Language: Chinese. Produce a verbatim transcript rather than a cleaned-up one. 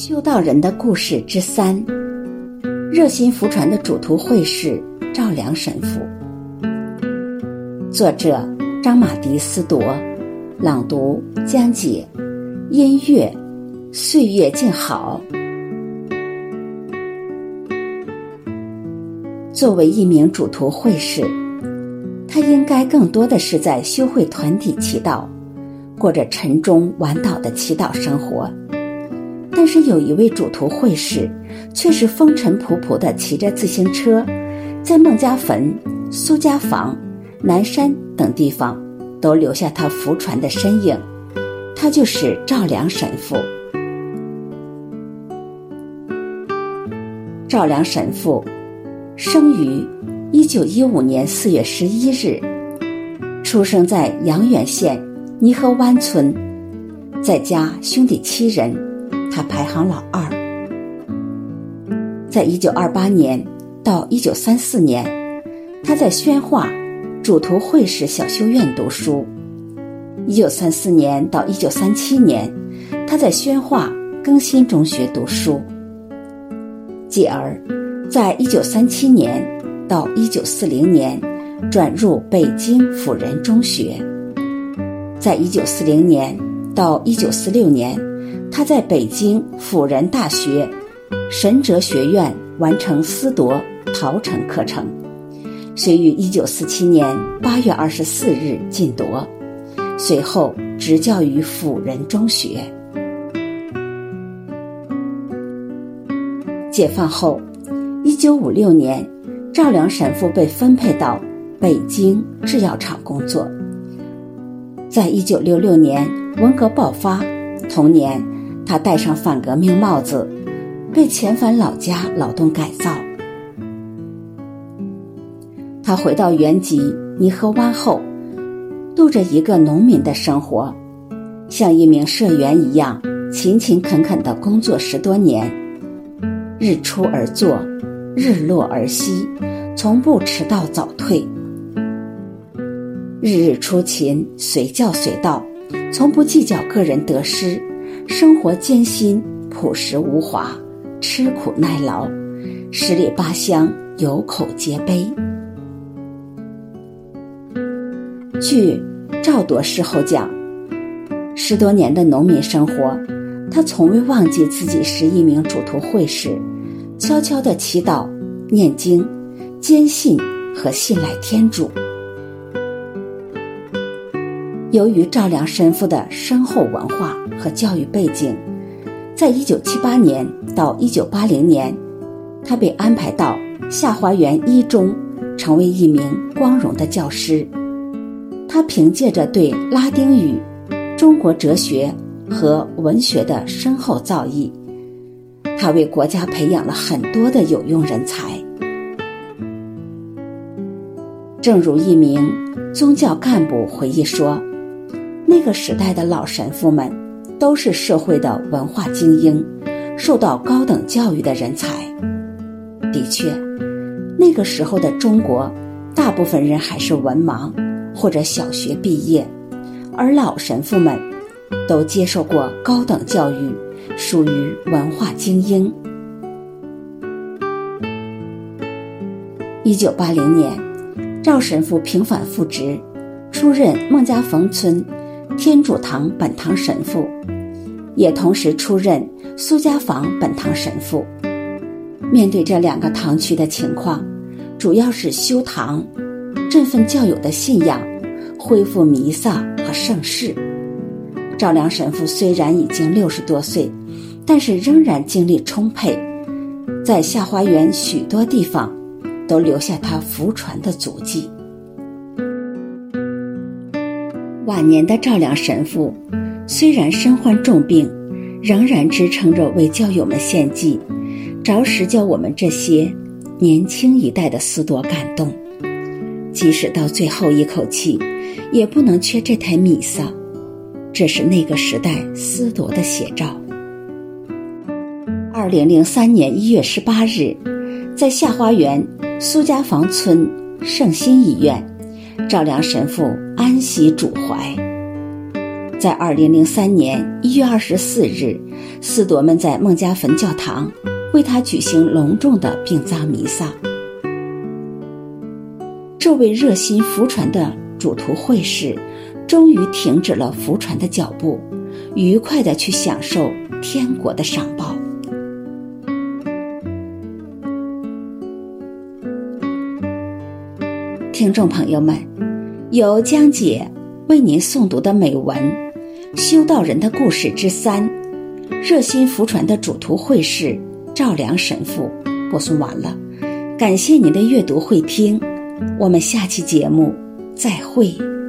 修道人的故事之三，热心福传的主图会士赵良神父。作者张马迪斯铎，朗读江姐，音乐岁月静好。作为一名主图会士，他应该更多的是在修会团体祈祷，过着晨钟晚祷的祈祷生活。但是有一位主图会士却是风尘仆仆地骑着自行车，在孟家坟、苏家坊、南山等地方都留下他福传的身影，他就是赵良神父。赵良神父生于一九一五年四月十一日，出生在阳远县泥河湾村，在家兄弟七人，他排行老二。在一九二八年到一九三四年，他在宣化主图会士小修院读书。一九三四年到一九三七年，他在宣化更新中学读书。继而在一九三七年到一九四零年转入北京辅仁中学。在一九四零年到一九四六年，他在北京辅仁大学神哲学院完成司铎陶成课程，遂于一九四七年八月二十四日进铎，随后执教于辅仁中学。解放后，一九五六年，赵良神父被分配到北京制药厂工作。在一九六六年文革爆发，同年他戴上反革命帽子，被遣返老家劳动改造。他回到原籍泥河湾后，度着一个农民的生活，像一名社员一样勤勤恳恳地工作十多年，日出而作，日落而息，从不迟到早退。日日出勤，随叫随到，从不计较个人得失，生活艰辛，朴实无华，吃苦耐劳，十里八乡有口皆碑。据赵铎事后讲，十多年的农民生活，他从未忘记自己是一名主图会士，悄悄地祈祷、念经，坚信和信赖天主。由于赵良神父的深厚文化和教育背景，在一九七八年到一九八零年，他被安排到下华园一中，成为一名光荣的教师。他凭借着对拉丁语、中国哲学和文学的深厚造诣，他为国家培养了很多的有用人才。正如一名宗教干部回忆说，那个时代的老神父们都是社会的文化精英，受到高等教育的人才。的确，那个时候的中国大部分人还是文盲或者小学毕业，而老神父们都接受过高等教育，属于文化精英。一九八零年，赵神父平反复职，出任孟家坟村天主堂本堂神父，也同时出任苏家坊本堂神父。面对这两个堂区的情况，主要是修堂，振奋教友的信仰，恢复弥撒和圣事。赵良神父虽然已经六十多岁，但是仍然精力充沛，在下花园许多地方都留下他福传的足迹。晚年的赵良神父虽然身患重病，仍然支撑着为教友们献祭，着实叫我们这些年轻一代的司铎感动。即使到最后一口气，也不能缺这台弥撒，这是那个时代司铎的写照。二零零三年一月十八日，在下花园苏家坊村圣心医院，赵良神父安息主怀。 在二零零三年一月二十四日，司铎们在孟家坟教堂为他举行隆重的殡葬弥撒。这位热心福传的主徒会士终于停止了福传的脚步，愉快地去享受天国的赏报。听众朋友们，由江姐为您诵读的美文《修道人的故事之三》，热心福传的主徒会士赵良神父播送完了，感谢您的阅读会听，我们下期节目再会。